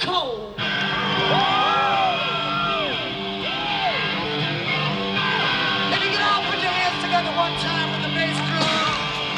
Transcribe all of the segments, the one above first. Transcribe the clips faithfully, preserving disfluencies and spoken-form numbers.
cold. If you can all put your hands together one time with the bass drum.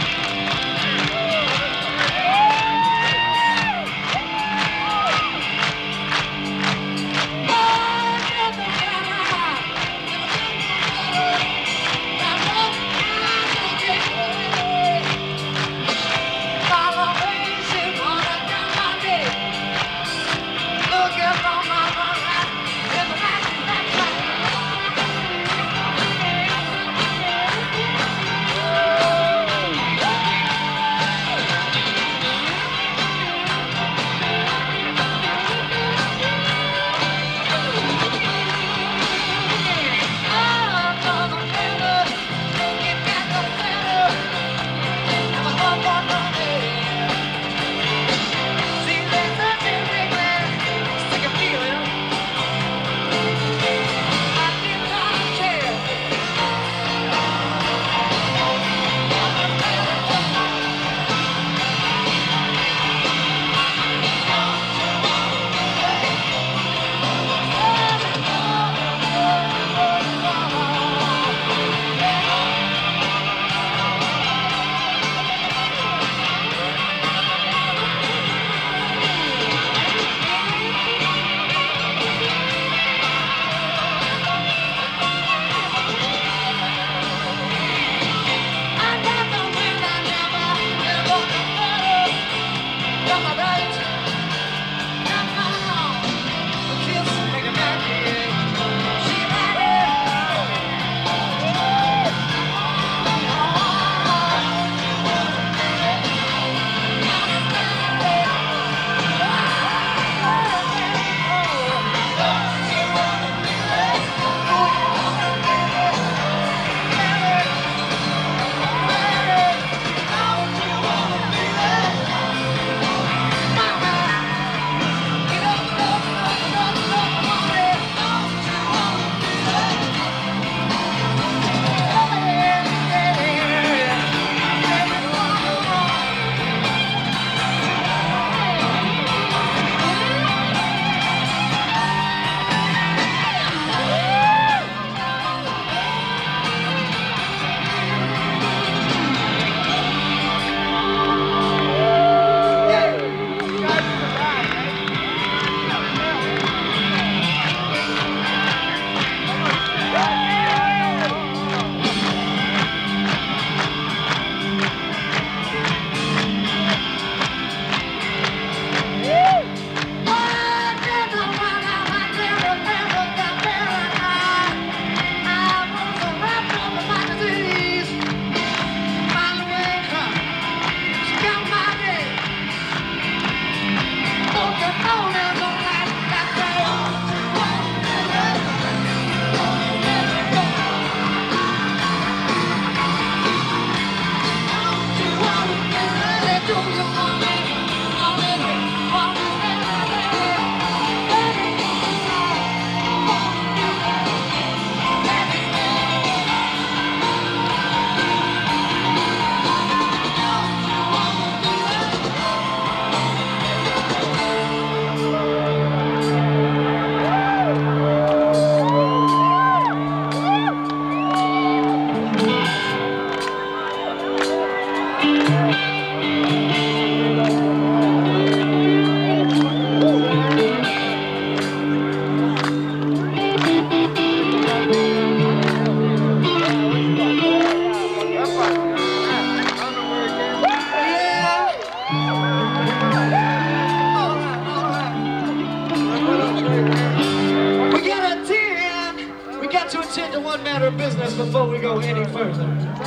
Before we go any further.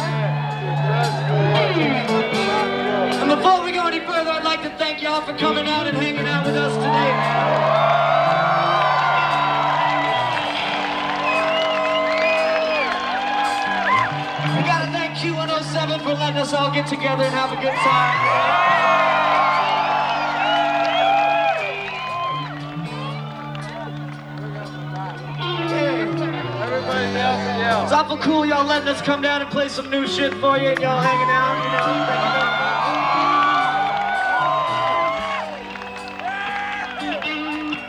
And before we go any further, I'd like to thank y'all for coming out and hanging out with us today. We gotta thank Q one oh seven for letting us all get together and have a good time. It's awful cool y'all letting us come down and play some new shit for you and y'all hanging out, you know. Thank you very much.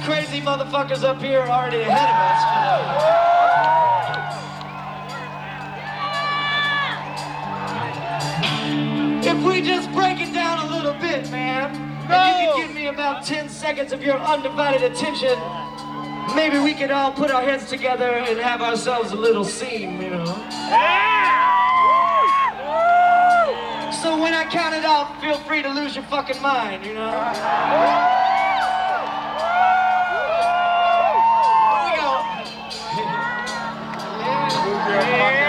crazy motherfuckers up here are already ahead of us. You know? If we just break it down a little bit, man, no. and you can give me about ten seconds of your undivided attention, maybe we could all put our heads together and have ourselves a little scene, you know? Yeah! So when I count it off, feel free to lose your fucking mind, you know? Here we go. Yeah. Yeah.